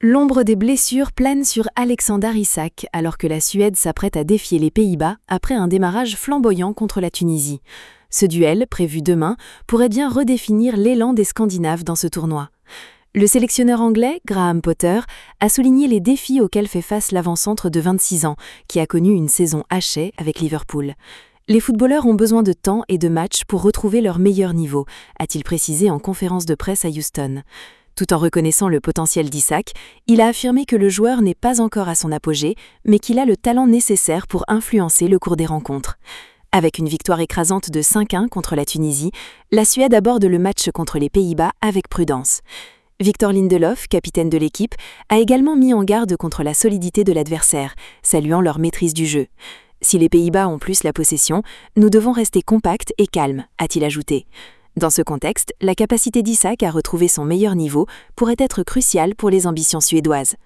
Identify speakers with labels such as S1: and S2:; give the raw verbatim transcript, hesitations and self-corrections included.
S1: L'ombre des blessures plane sur Alexander Isak alors que la Suède s'apprête à défier les Pays-Bas après un démarrage flamboyant contre la Tunisie. Ce duel, prévu demain, pourrait bien redéfinir l'élan des Scandinaves dans ce tournoi. Le sélectionneur anglais, Graham Potter, a souligné les défis auxquels fait face l'avant-centre de vingt-six ans, qui a connu une saison hachée avec Liverpool. Les footballeurs ont besoin de temps et de matchs pour retrouver leur meilleur niveau, a-t-il précisé en conférence de presse à Houston. Tout en reconnaissant le potentiel d'Isak, il a affirmé que le joueur n'est pas encore à son apogée, mais qu'il a le talent nécessaire pour influencer le cours des rencontres. Avec une victoire écrasante de cinq à un contre la Tunisie, la Suède aborde le match contre les Pays-Bas avec prudence. Victor Lindelof, capitaine de l'équipe, a également mis en garde contre la solidité de l'adversaire, saluant leur maîtrise du jeu. Si les Pays-Bas ont plus la possession, nous devons rester compacts et calmes, a-t-il ajouté. Dans ce contexte, la capacité d'Isak à retrouver son meilleur niveau pourrait être cruciale pour les ambitions suédoises.